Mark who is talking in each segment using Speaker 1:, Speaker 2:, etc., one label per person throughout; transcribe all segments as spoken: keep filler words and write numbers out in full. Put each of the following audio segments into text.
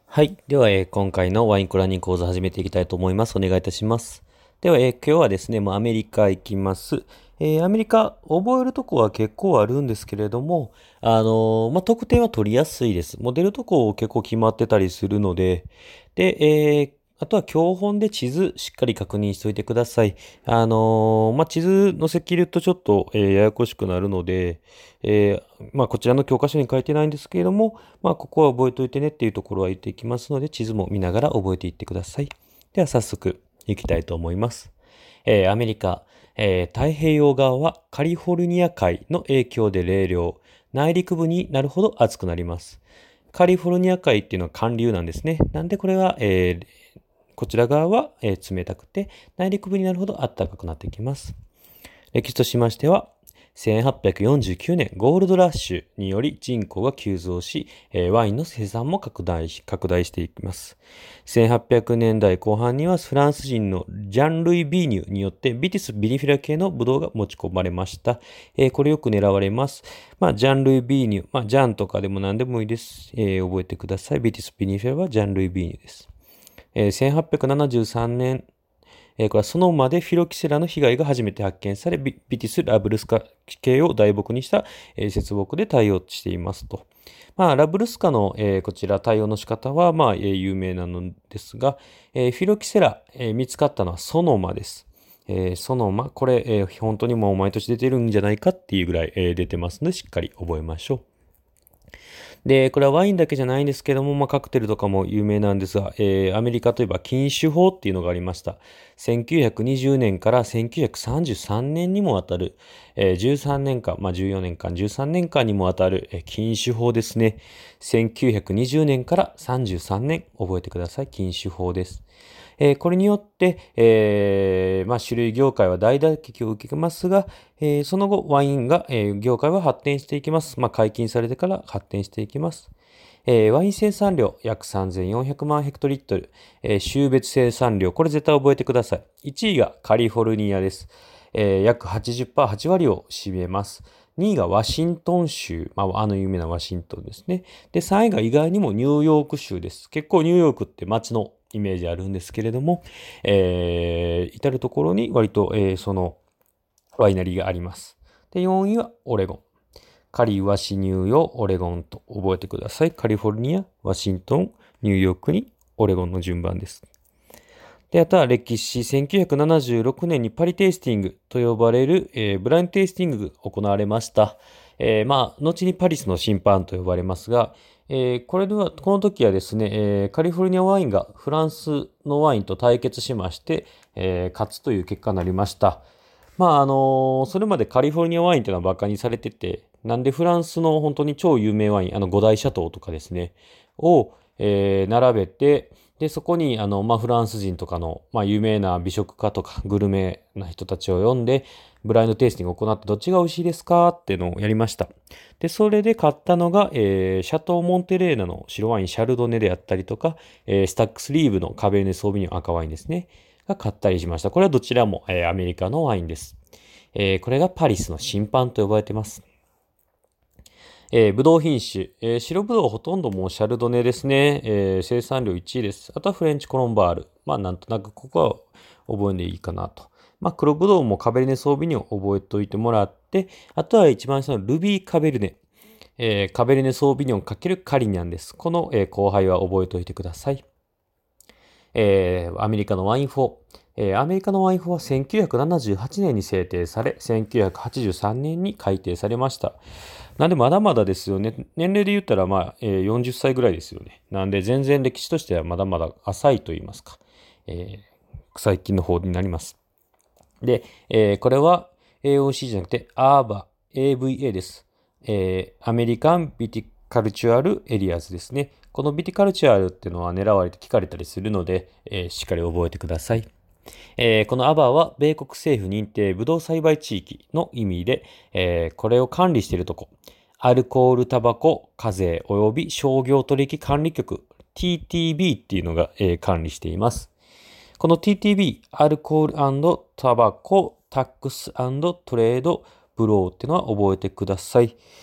Speaker 1: はい。では、えー今回のワインコラニン講座始めていきたいと思います。お願いいたします。では、えー今日はですね、もうアメリカ行きます。えーアメリカ、覚えるとこは結構あるんですけれども、あのーまあ、得点は取りやすいです。もう出るとこ結構決まってたりするので、で、えーあとは教本で地図しっかり確認しておいてください。あのーまあ、地図載せ切るとちょっと、えーややこしくなるので、えーまあ、こちらの教科書に書いてないんですけれども、まあ、ここは覚えておいてねっていうところは言っていきますので、地図も見ながら覚えていってください。では早速行きたいと思います。えーアメリカ、えー太平洋側はカリフォルニア海の影響で冷涼、内陸部になるほど暑くなります。カリフォルニア海っていうのは寒流なんですね。なんでこれは、えーこちら側は、えー冷たくて、内陸部になるほど暖かくなっていきます。歴史としましては、せんはっぴゃくよんじゅうきゅうねんゴールドラッシュにより人口が急増し、えーワインの生産も拡大し、拡大していきます。せんはっぴゃくねんだいこう半にはフランス人のジャン・ルイ・ビーニュによってビティス・ビニフィラ系のブドウが持ち込まれました。えーこれよく狙われます。まあ、ジャン・ルイ・ビーニュ、まあ、ジャンとかでも何でもいいです。えー覚えてください。ビティス・ビニフィラはジャン・ルイ・ビーニュです。えーせんはっぴゃくななじゅうさんねんえーこれはその馬でフィロキセラの被害が初めて発見され、ビビティス・ラブルスカ系を大木にした、えー節木で対応していますと。まあ、ラブルスカの、えーこちら対応の仕方は、まあ、えー有名なのですが、えーフィロキセラ、えー見つかったのはソノマです。えーソノマ、これ、えー本当にもう毎年出てるんじゃないかっていうぐらい、えー出てますので、しっかり覚えましょう。で、これはワインだけじゃないんですけども、まあ、カクテルとかも有名なんですが、えーアメリカといえば禁酒法っていうのがありました。せんきゅうひゃくにじゅうねんからせんきゅうひゃくさんじゅうさんねんにもわたる、えーじゅうさんねんかん、まあ、じゅうよねんかん、じゅうさんねんかんにもわたる、えー禁酒法ですね。せんきゅうひゃくにじゅうねんからさんじゅうさんねん、覚えてください。禁酒法です。えーこれによって、えーまあ、酒類業界は大打撃を受けますが、えーその後、ワインが、えー業界は発展していきます。まあ、解禁されてから発展していきます。えーワイン生産量約さんぜんよんひゃくまんヘクトリットル、えー州別生産量、これ絶対覚えてください。いちいがカリフォルニアです。えー約はちじゅっパーセント、はち割を占めます。にいがワシントン州、まあ、あの有名なワシントンですね。で、さんいが意外にもニューヨーク州です。結構ニューヨークって街のイメージあるんですけれども、えー至るところに割と、えーそのワイナリーがあります。で、よんいはオレゴン。カリ、ワシ、ニューヨー、オレゴンと覚えてください。カリフォルニア、ワシントン、ニューヨークにオレゴンの順番です。で、あとは歴史、せんきゅうひゃくななじゅうろくねんにパリテイスティングと呼ばれる、えーブラインドテイスティングが行われました。えーまあ、後にパリスの審判と呼ばれますが、えーこれでは、この時はですね、えーカリフォルニアワインがフランスのワインと対決しまして、えー勝つという結果になりました。まあ、あのそれまでカリフォルニアワインっていうのは馬鹿にされてて、なんでフランスの本当に超有名ワイン、あの五大シャトーとかですね、を、えー並べて、で、そこに、あの、まあ、フランス人とかの、まあ、有名な美食家とかグルメな人たちを呼んで、ブラインドテイスティングを行ってどっちが美味しいですかっていうのをやりました。で、それで買ったのが、えーシャトー・モンテレーナの白ワインシャルドネであったりとか、えースタックスリーブのカベルネ・ソービニョン赤ワインですね。が買ったりしました。これはどちらも、えーアメリカのワインです。えーこれがパリスの審判と呼ばれています。えー、ブドウ品種、えー白ブドウほとんどもうシャルドネですね。えー生産量いちいです。あとはフレンチコロンバール。まあなんとなくここは覚えんでいいかなと。まあ黒ブドウもカベルネソービニョン覚えておいてもらって、あとは一番下のルビーカベルネ。えーカベルネソービニョン×カリニャンです。この、えー後輩は覚えておいてください。えーアメリカのワインフォー。えーアメリカのワインフォーはせんきゅうひゃくななじゅうはちねんに制定され、せんきゅうひゃくはちじゅうさんねんに改定されました。なんでまだまだですよね。年齢で言ったらまあ、えーよんじゅっさいぐらいですよね。なんで全然歴史としてはまだまだ浅いと言いますか。えー最近の方になります。で、えーこれは エーオーシー じゃなくて アーブイ、エーブイエー です。えーアメリカンビティカルチュアルエリアズですね。このビティカルチュアルっていうのは狙われて聞かれたりするので、えーしっかり覚えてください。えーこのアバーは米国政府認定ブドウ栽培地域の意味で、えーこれを管理しているとこ、アルコール、タバコ、課税及び商業取引管理局 ティーティービー っていうのが、えー管理しています。この ティーティービー、アルコール&タバコ、タックス&トレード、ブローっていうのは覚えてください。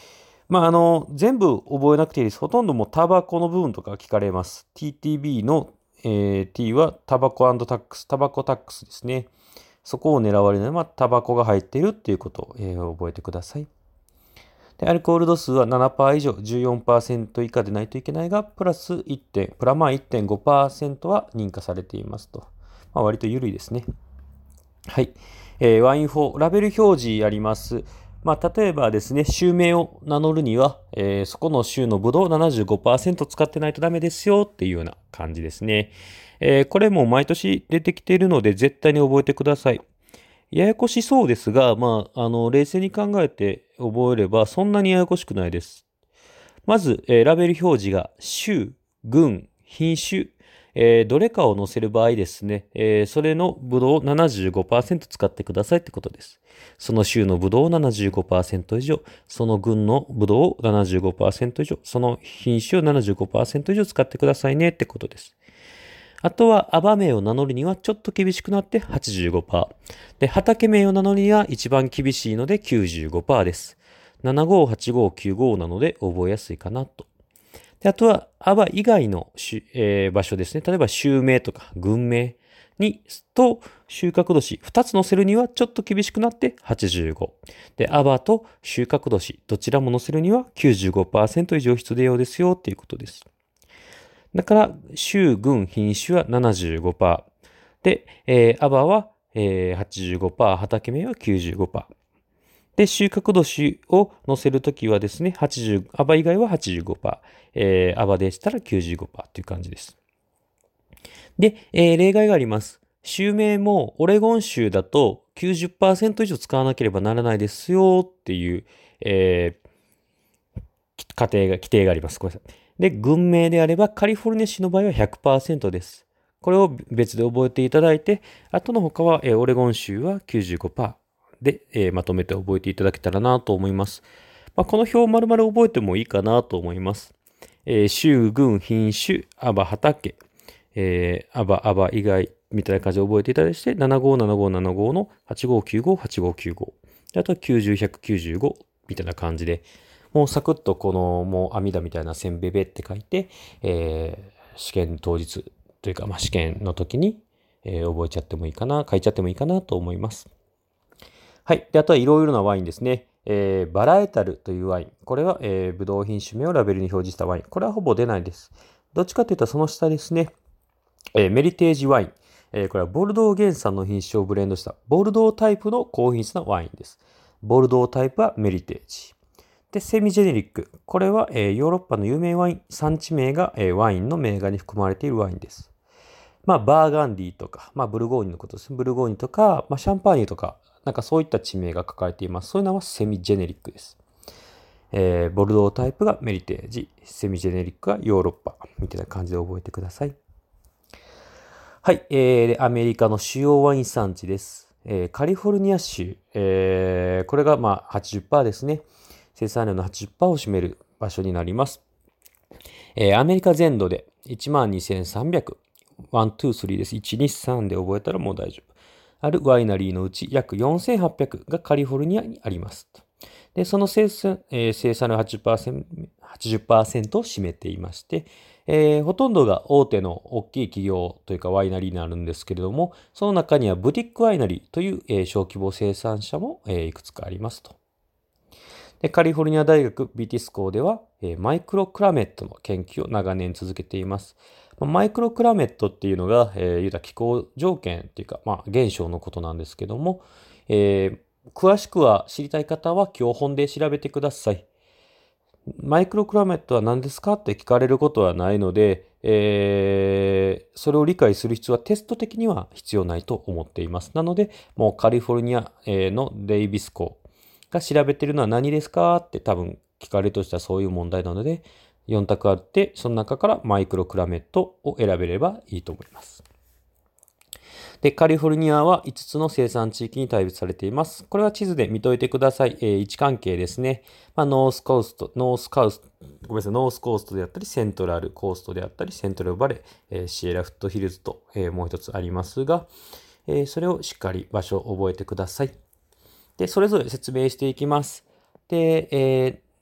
Speaker 1: まあ、あの、全部覚えなくていいです。ほとんどもうタバコの部分とか聞かれます。ティーティービー の、えー T はタバコタックス、タバコタックスですね。そこを狙われるので、まあ、タバコが入っているっていうことを、えー覚えてください。で、アルコール度数はななパーセント以上、じゅうよんパーセント以下でないといけないが、プラスいち点、プラマイ いってんごパーセント は認可されていますと。まあ、割と緩いですね。はい。えーワインフォー、ラベル表示あります。まあ、例えばですね、州名を名乗るには、えーそこの州のブドウ ななじゅうごパーセント 使ってないとダメですよっていうような感じですね。えーこれも毎年出てきているので絶対に覚えてください。ややこしそうですが、まあ、あの、冷静に考えて覚えればそんなにややこしくないです。まず、えーラベル表示が州、郡、品種、えーどれかを載せる場合ですね、えーそれのブドウを ななじゅうごパーセント 使ってくださいってことです。その州のブドウを ななじゅうごパーセント 以上、その郡のブドウを ななじゅうごパーセント 以上、その品種を ななじゅうごパーセント 以上使ってくださいねってことです。あとは、アバ名を名乗るにはちょっと厳しくなって はちじゅうごパーセント。で、畑名を名乗るには一番厳しいので きゅうじゅうごパーセント です。ななご、はちご、きゅうごなので覚えやすいかなと。で、あとは、アバ以外のし、えー場所ですね。例えば、州名とか郡名に、と収穫年、ふたつ載せるにはちょっと厳しくなってはちじゅうご。で、アバと収穫年、どちらも載せるには きゅうじゅうごパーセント 以上必要ですよっていうことです。だから、州、郡、品種は ななじゅうごパーセント。で、えーアバは、えーはちじゅうごパーセント、畑名は きゅうじゅうごパーセント。で、収穫年を載せるときはですね、はちじゅう、アバ以外は はちじゅうごパーセント、えー、アバでしたら きゅうじゅうごパーセント という感じです。で、えー例外があります。州名もオレゴン州だときゅうじゅっパーセント以上使わなければならないですよっていう、えー過程が、規定があります。ごめんなさい。で、郡名であればカリフォルニア州の場合は ひゃくパーセント です。これを別で覚えていただいて、あとの他は、えーオレゴン州は きゅうじゅうごパーセント。で、えーまとめて覚えていただけたらなと思います。まあ、この表を丸々覚えてもいいかなと思います。えー、州、郡、品種、アバ、畑、えー、アバ、アバ以外みたいな感じで覚えていただいて、ななご、ななご、ななごのはちご、きゅうご、はちご、きゅうご。あとはきゅうじゅう、ひゃくきゅうじゅうごみたいな感じで、もうサクッとこの、もう網田みたいなせんべべって書いて、えー、試験当日というか、まあ、試験の時に、えー覚えちゃってもいいかな、書いちゃってもいいかなと思います。はい。で、あとはいろいろなワインですね。えーバラエタルというワイン。これは、えー、ブドウ品種名をラベルに表示したワイン。これはほぼ出ないです。どっちかというとその下ですね。えーメリテージワイン。えーこれはボルドー原産の品種をブレンドしたボルドータイプの高品質なワインです。ボルドータイプはメリテージ。で、セミジェネリック。これは、えーヨーロッパの有名ワイン、産地名が、えーワインの銘柄に含まれているワインです。まあ、バーガンディとか、まあ、ブルゴーニュのことですね。ブルゴーニュとか、まあ、シャンパーニュとか、なんかそういった地名が書かれています。そういうのはセミジェネリックです。えーボルドータイプがメリテージ、セミジェネリックがヨーロッパ、みたいな感じで覚えてください。はい、えーでアメリカの主要ワイン産地です。えーカリフォルニア州、えーこれがまあはちじゅっパーセントですね。生産量のはちじゅっパーセントを占める場所になります。えーアメリカ全土でいちまんにせんさんびゃく、いち、に、さんです。いち、に、さんで覚えたらもう大丈夫。あるワイナリーのうち約よんせんはっぴゃくがカリフォルニアにあります。で、その生産、えー生産のはちじゅっパーセント、はちじゅっパーセントを占めていまして、えーほとんどが大手の大きい企業というかワイナリーになるんですけれども、その中にはブティックワイナリーという、えー小規模生産者も、えーいくつかありますと。で、カリフォルニア大学ビティス校では、えーマイクロクラメットの研究を長年続けています。まあマイクロクラメットっていうのが、えー言うたら気候条件っていうか、まあ、現象のことなんですけども、えー詳しくは知りたい方は教本で調べてください。マイクロクラメットは何ですかって聞かれることはないので、えーそれを理解する必要はテスト的には必要ないと思っています。なので、もうカリフォルニアえーのデイビス校が調べてるのは何ですかって多分聞かれるとしたらそういう問題なので、よん択あって、その中からマイクロクラメットを選べればいいと思います。で、カリフォルニアはいつつの生産地域に大別されています。これは地図で見といてください。えー位置関係ですね。まあ、ノースコースト、ノースカウスト、ごめんなさい、ノースコーストであったり、セントラルコーストであったり、セントラルバレー、えーシエラフットヒルズと、えーもう一つありますが、えーそれをしっかり場所を覚えてください。で、それぞれ説明していきます。で、えー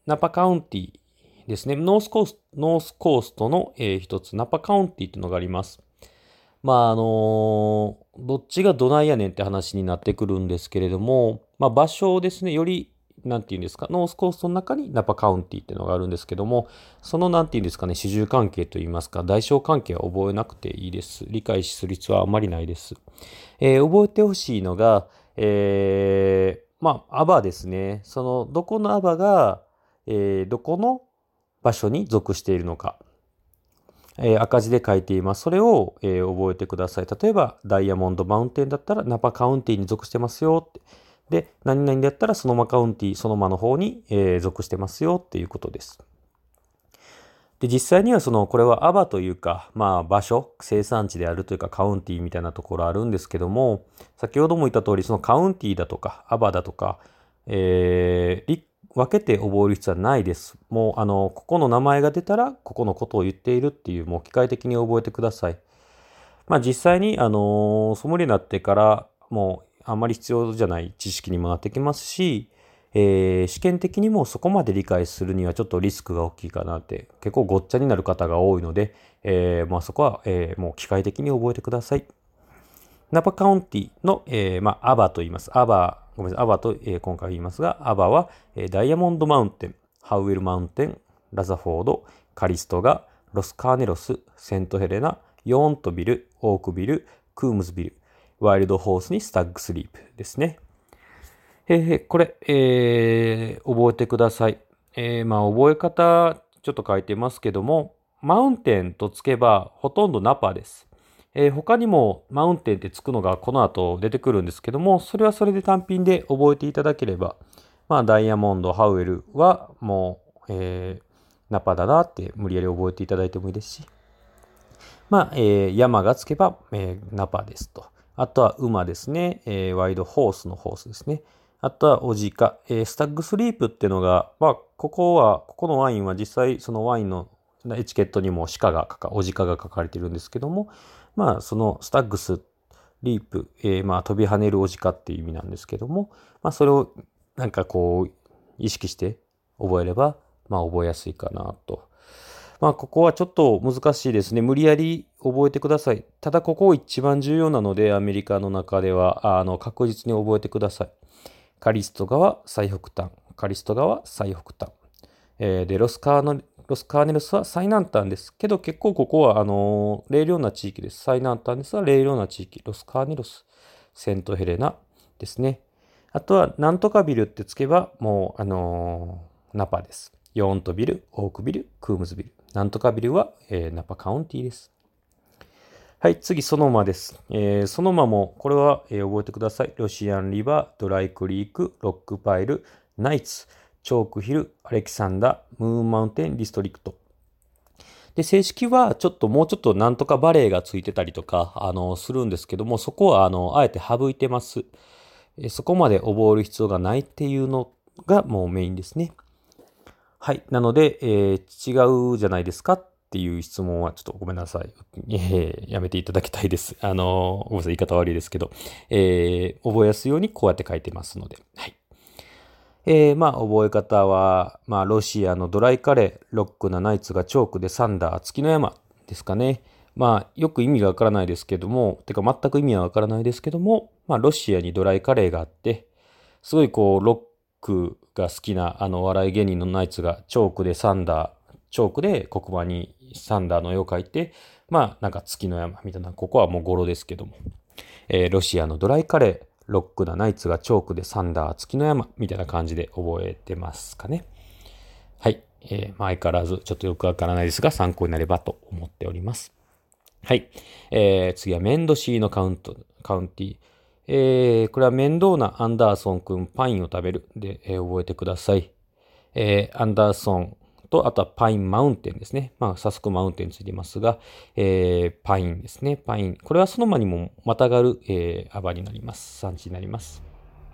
Speaker 1: ナパカウンティですね。ノースコースト、ノースコーストの、えー一つ、ナパカウンティっていうのがあります。まあ、あのーどっちがどないやねんって話になってくるんですけれども、まあ、場所ですね、より、なんていうんですか、ノースコーストの中にナパカウンティっていうのがあるんですけども、そのなんていうんですかね、主従関係といいますか、代償関係は覚えなくていいです。理解する必要はあまりないです。えー覚えてほしいのが、えーまあ、アバですね。その、どこのアバが、えーどこの場所に属しているのか。えー赤字で書いています。それを、えー覚えてください。例えば、ダイヤモンドマウンテンだったら、ナパカウンティに属してますよって。で、何々だったら、ソノマカウンティ、ソノマの方に、えー属してますよっていうことです。で、実際にはその、これはアバというか、まあ場所、生産地であるというかカウンティみたいなところあるんですけども、先ほども言った通り、そのカウンティだとか、アバだとか、えーり分けて覚える必要はないです。もう、あの、ここの名前が出たら、ここのことを言っているっていう、もう機械的に覚えてください。まあ実際に、あのーソムリエになってから、もうあんまり必要じゃない知識にもなってきますし、えー試験的にもそこまで理解するにはちょっとリスクが大きいかなって、結構ごっちゃになる方が多いので、えーまあそこは、えーもう機械的に覚えてください。ナパカウンティの、えーまあ、アバと言います。アバ、ごめんなさい、アバと、えー今回言いますが、アバは、えーダイヤモンドマウンテン、ハウエルマウンテン、ラザフォード、カリストガ、ロスカーネロス、セントヘレナ、ヨーントビル、オークビル、クームズビル、ワイルドホースにスタッグスリープですね。えーこれ、えー覚えてください。えーまあ、覚え方、ちょっと書いてますけども、マウンテンとつけばほとんどナパです。えー他にもマウンテンってつくのがこの後出てくるんですけども、それはそれで単品で覚えていただければ、まあ、ダイヤモンド、ハウエルはもう、えーナパだなって無理やり覚えていただいてもいいですし、まあ、えー山がつけば、えーナパですと。あとは馬ですね。えーワイドホースのホースですね。あとはオジカ。えースタッグスリープっていうのが、まあ、ここは、ここのワインは実際そのワインのエチケットにも鹿が書か、オジカが書かれてるんですけども、まあ、そのスタッグスリープ、えーまあ、飛び跳ねるオジカっていう意味なんですけども、まあ、それをなんかこう、意識して覚えれば、まあ、覚えやすいかなと。まあ、ここはちょっと難しいですね。無理やり覚えてください。ただ、ここ一番重要なので、アメリカの中では、あの、確実に覚えてください。カリスト川最北端。カリスト川最北端。えーで、ロスカーノ、ロスカーネルスは最南端です。けど、結構ここは、あのー、冷涼な地域です。最南端ですが、冷涼な地域。ロスカーネルス、セントヘレナですね。あとは、なんとかビルってつけば、もう、あのーナパです。ヨーントビル、オークビル、クームズビル。なんとかビルは、えーナパカウンティです。はい、次、ソノマです。えーソノマも、これは、えー覚えてください。ロシアンリバー、ドライクリーク、ロックパイル、ナイツ、チョークヒル、アレキサンダー、ムーンマウンテン、ディストリクト。で、正式は、ちょっと、もうちょっとなんとかバレーがついてたりとか、あの、するんですけども、そこは、あの、あえて省いてます。えーそこまで覚える必要がないっていうのが、もうメインですね。はい。なので、えー違うじゃないですかっていう質問はちょっとごめんなさい。えーやめていただきたいです。あのーごめんなさい。言い方悪いですけど、えー覚えやすいようにこうやって書いてますので。はい。えーまあ、覚え方は、まあ、ロシアのドライカレー、ロックなナイツがチョークでサンダー、月の山ですかね。まあ、よく意味がわからないですけども、てか全く意味はわからないですけども、まあ、ロシアにドライカレーがあって、すごいこう、ロックが好きなあの笑い芸人のナイツがチョークでサンダー、チョークで黒板にサンダーの絵を描いて、まあなんか月の山みたいな、ここはもう語呂ですけども、えーロシアのドライカレー、ロックなナイツがチョークでサンダー、月の山みたいな感じで覚えてますかね。はい。えーまあ相変わらずちょっとよくわからないですが参考になればと思っております。はい。えー、次はメンドシーのカウント、カウンティ。えー、これは面倒なアンダーソン君パインを食べるで、えー覚えてください。えー、アンダーソンと、あとはパインマウンテンですね。まあ、早速マウンテンついていますが、えー、パインですね。パイン。これはその間にもまたがる、えー、アバになります。産地になります。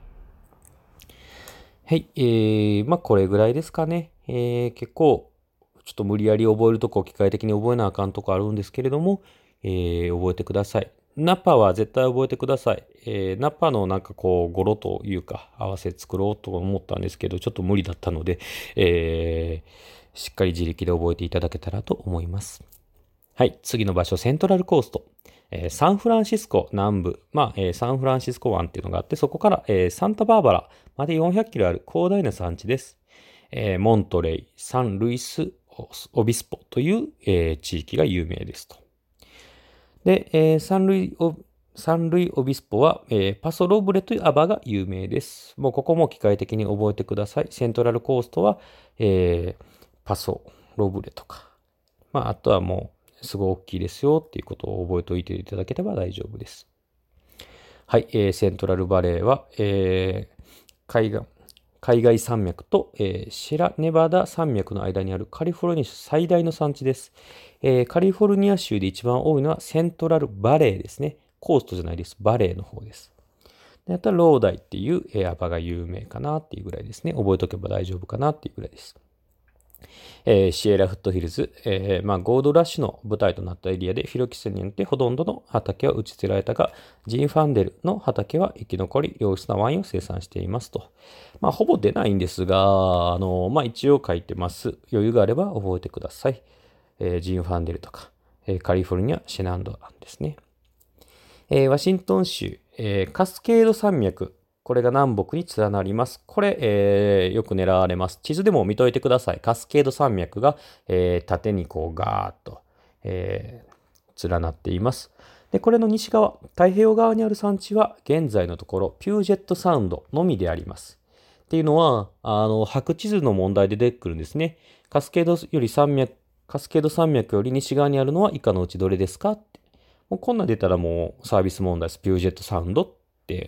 Speaker 1: はい。えー、まあ、これぐらいですかね。えー、結構、ちょっと無理やり覚えるとこ、機械的に覚えなあかんとこあるんですけれども、えー、覚えてください。 ナパは絶対覚えてください。えーナパのなんかこう、語呂というか、合わせ作ろうと思ったんですけど、ちょっと無理だったので、えーしっかり自力で覚えていただけたらと思います。はい、次の場所、セントラルコースト。えーサンフランシスコ南部、まあ、えーサンフランシスコ湾っていうのがあって、そこから、えーサンタバーバラまでよんひゃくキロある広大な産地です。えーモントレイ、サンルイス、オビスポという、えー地域が有名ですと。で、えーサンルイオ、サンルイオビスポは、えーパソロブレというアバが有名です。もうここも機械的に覚えてください。セントラルコーストは、えーパソロブレとか。まあ、あとはもう、すごい大きいですよっていうことを覚えておいていただければ大丈夫です。はい、えーセントラルバレーは、えー海岸、海外山脈と、えーシェラネバダ山脈の間にあるカリフォルニア州最大の産地です。えーカリフォルニア州で一番多いのはセントラルバレーですね。コーストじゃないです。バレーの方です。であとはローダイっていう、えーアパが有名かなっていうぐらいですね。覚えておけば大丈夫かなっていうぐらいです。えーシエラフットヒルズ、えーまあ、ゴールドラッシュの舞台となったエリアでフィロキセによってほとんどの畑は打ち捨てられたが、ジンファンデルの畑は生き残り、良質なワインを生産していますと。まあ、ほぼ出ないんですが、あの、まあ、一応書いてます。余裕があれば覚えてください。えージンファンデルとか、えーカリフォルニア、シェナンドランですね。えーワシントン州、えーカスケード山脈。これが南北に連なります。これ、えーよく狙われます。地図でも見といてください。カスケード山脈が、えー縦にこうガーッと、えー連なっています。で、これの西側、太平洋側にある山地は、現在のところ、ピュージェットサウンドのみであります。っていうのは、あの、白地図の問題で出てくるんですね。カスケードより山脈、カスケード山脈より西側にあるのは以下のうちどれですかって。もうこんなん出たらもうサービス問題です。ピュージェットサウンドって、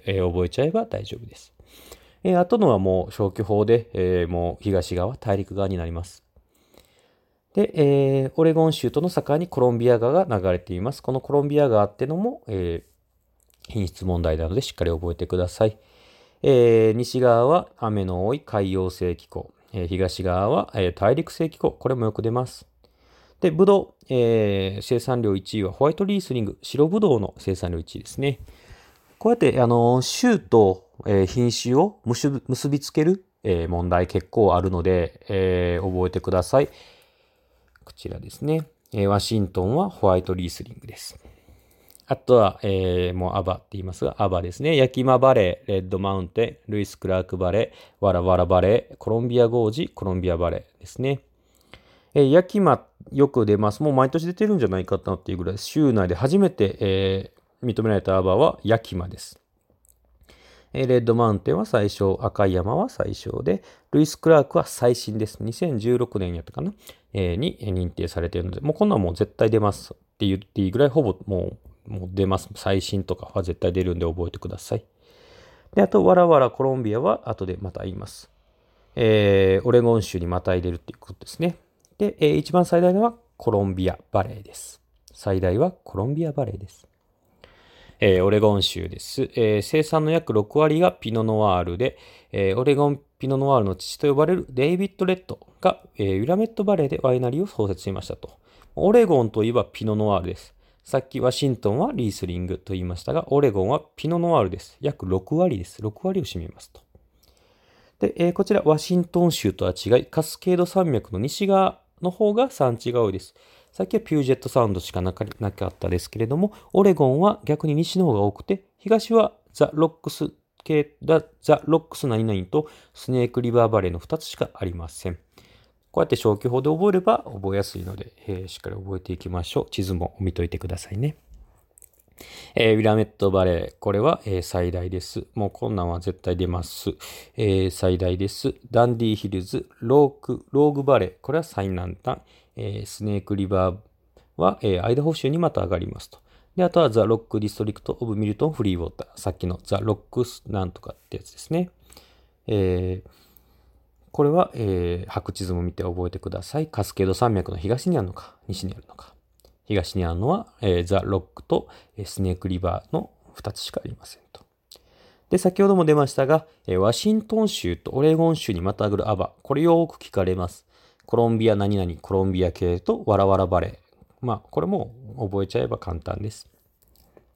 Speaker 1: えー覚えちゃえば大丈夫です。えーあとのはもう消去法で、えーもう東側、大陸側になります。で、えーオレゴン州との境にコロンビア川が流れています。このコロンビア川ってのも、えー品質問題なのでしっかり覚えてください。えー西側は雨の多い海洋性気候。えー東側は、えー大陸性気候。これもよく出ます。で、ブドウ、えー生産量いちいはホワイトリースリング、白ブドウの生産量いちいですね。こうやって、あの、種と、えー品種を結び結びつける、えー問題結構あるので、えー覚えてください。こちらですね。えーワシントンはホワイトリースリングです。あとは、えーもうアバって言いますが、アバですね。ヤキマバレー、レッドマウンテン、ルイス・クラークバレー、ワラワラバレー、コロンビアゴージ、コロンビアバレーですね。えー、ヤキマよく出ます。もう毎年出てるんじゃないかなっていうぐらい、州内で初めて、えー認められたアバはヤキマです。えーレッドマウンテンは最小、赤い山は最小で、ルイス・クラークは最新です。にせんじゅうろくねんやったかな、えーに認定されているので、もうこんなんもう絶対出ますって言っていいぐらい、ほぼもう、もう出ます。最新とかは絶対出るんで覚えてください。で、あと、ワラワラコロンビアは後でまた言います。えーオレゴン州にまた入れるっていうことですね。で、えー一番最大のはコロンビアバレーです。最大はコロンビアバレーです。えーオレゴン州です。えー生産の約ろく割がピノノワールで、えーオレゴンピノノワールの父と呼ばれるデイビッド・レッドが、えーウィラメットバレーでワイナリーを創設しましたと。オレゴンといえばピノノワールです。さっきワシントンはリースリングと言いましたが、オレゴンはピノノワールです。約ろく割です。ろく割を占めますと。で、えーこちらワシントン州とは違い、カスケード山脈の西側の方が産地が多いです。さっきはピュージェットサウンドしかなかなかったですけれども、オレゴンは逆に西の方が多くて、東はザ・ロックス系、ザ・ロックス何々とスネークリバーバレーのふたつしかありません。こうやって消去法で覚えれば覚えやすいので、えーしっかり覚えていきましょう。地図も見といてくださいね。えーウィラメットバレー。これは、えー最大です。もうこんなんは絶対出ます。えー最大です。ダンディヒルズ、ローク、ローグバレー。これは最南端。えースネークリバーは、えーアイダホ州にまた上がりますと。で、あとはザ・ロック・ディストリクト・オブ・ミルトン・フリーウォーター。さっきのザ・ロックスなんとかってやつですね。えーこれは、えー白地図も見て覚えてください。カスケード山脈の東にあるのか、西にあるのか。東にあるのは、えーザ・ロックと、えースネークリバーのふたつしかありませんと。で、先ほども出ましたが、えーワシントン州とオレゴン州にまたぐるアバ。これよく聞かれます。コロンビア何々、コロンビア系とワラワラバレー。まあ、これも覚えちゃえば簡単です。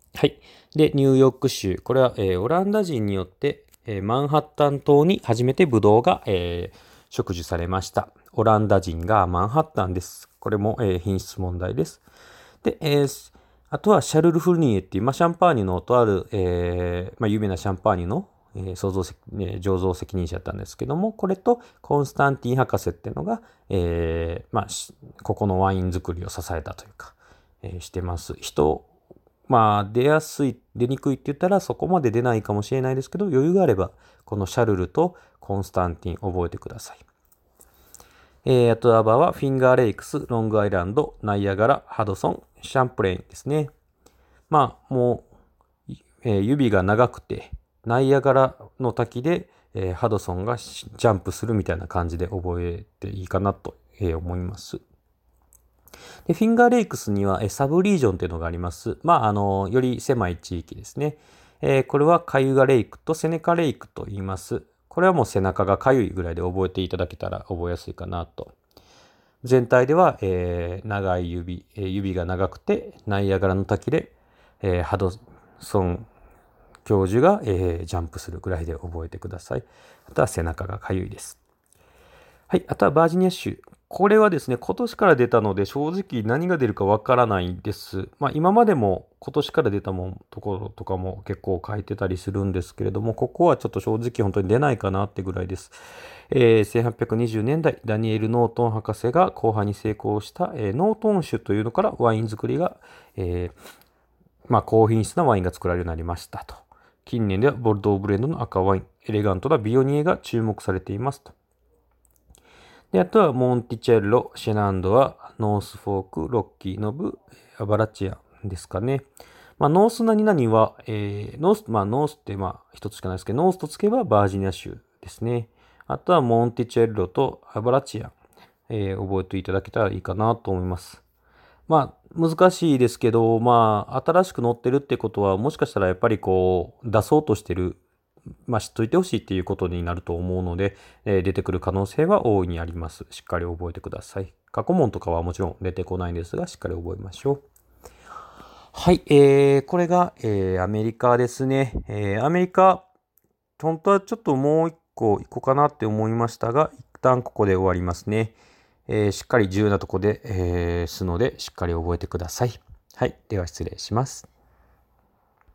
Speaker 1: はい。で、ニューヨーク州。これは、えーオランダ人によって、えーマンハッタン島に初めてブドウが、えー植樹されました。オランダ人がマンハッタンです。これも、えー品質問題です。で、えーあとはシャルル・フルニエっていう、まあ、シャンパーニュのとある、えーまあ、有名なシャンパーニュの、えー創造責、えー醸造責任者だったんですけども、これとコンスタンティン博士っていうのが、えーまあ、しここのワイン作りを支えたというか、えーしてます。人、まあ、出やすい、出にくいって言ったらそこまで出ないかもしれないですけど、余裕があれば、このシャルルとコンスタンティン覚えてください。えー、あとはバーはフィンガーレイクス、ロングアイランド、ナイアガラ、ハドソン、シャンプレインですね。まあ、もう、えー指が長くて、ナイアガラの滝で、えーハドソンがジャンプするみたいな感じで覚えていいかなと、えー思います。で、フィンガーレイクスには、えーサブリージョンっていうのがあります。まあ、あの、より狭い地域ですね。えーこれはカユガレイクとセネカレイクと言います。これはもう背中がかゆいぐらいで覚えていただけたら覚えやすいかなと。全体では、えー長い指、えー指が長くて、ナイアガラの滝で、えーハドソン教授が、えージャンプするぐらいで覚えてください。あとは背中がかゆいです。はい。あとはバージニア州。これはですね、今年から出たので、正直何が出るかわからないです。まあ、今までも今年から出たもん、ところとかも結構書いてたりするんですけれども、ここはちょっと正直本当に出ないかなってぐらいです。えーせんはっぴゃくにじゅうねんだい、ダニエル・ノートン博士が後半に成功した、えーノートン種というのからワイン作りが、えーまあ、高品質なワインが作られるようになりましたと。近年ではボルドーブレンドの赤ワイン、エレガントなビオニエが注目されていますと。で、あとはモンティチェッロ、シェナンドは、ノースフォーク、ロッキーノブ、アバラチアンですかね。まあ、ノース何々は、えー、ノース、まあ、ノースってまあ、一つしかないですけど、ノースとつけばバージニア州ですね。あとはモンティチェッロとアバラチアン、えー覚えていただけたらいいかなと思います。まあ、難しいですけど、まあ、新しく載ってるってことは、もしかしたらやっぱりこう、出そうとしてる、まあ、知っといてほしいっていうことになると思うので、えー出てくる可能性は大いにあります。しっかり覚えてください。過去問とかはもちろん出てこないんですが、しっかり覚えましょう。はい、えー、これが、えーアメリカですね。えーアメリカ、本当はちょっともう一個行こうかなって思いましたが、一旦ここで終わりますね。えーしっかり重要なとこで、えーすので、しっかり覚えてください。はい。では失礼します。